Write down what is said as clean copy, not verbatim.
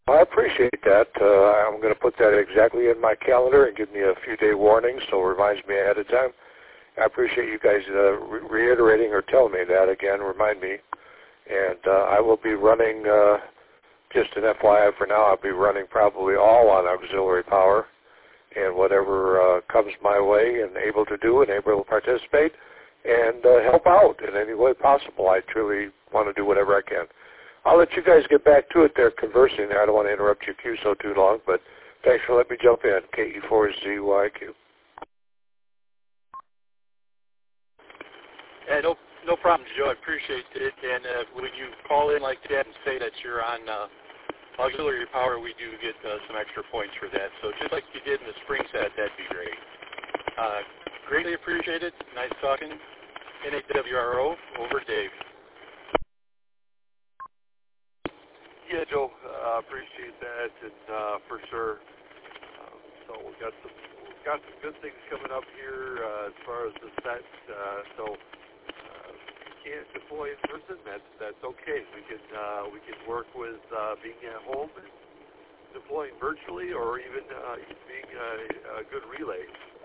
I appreciate that. I'm going to put that exactly in my calendar and give me a few-day warning so it reminds me ahead of time. I appreciate you guys reiterating or telling me that again. Remind me. And I will be running, just an FYI for now, I'll be running probably all on auxiliary power and whatever comes my way and able to do and able to participate and help out in any way possible. I truly want to do whatever I can. I'll let you guys get back to it there conversing there. I don't want to interrupt your queue so too long, but thanks for letting me jump in. KE4ZYQ. Yeah, no problem, Joe. I appreciate it. And when you call in like that and say that you're on auxiliary power, we do get some extra points for that. So just like you did in the spring set, that'd be great. Greatly appreciate it. Nice talking. NAWRO, over Dave. Yeah, Joe, appreciate that, and for sure. So we've got some good things coming up here as far as the set. So we can't deploy in person. That's okay. We can work with being at home and deploying virtually, or even being a good relay.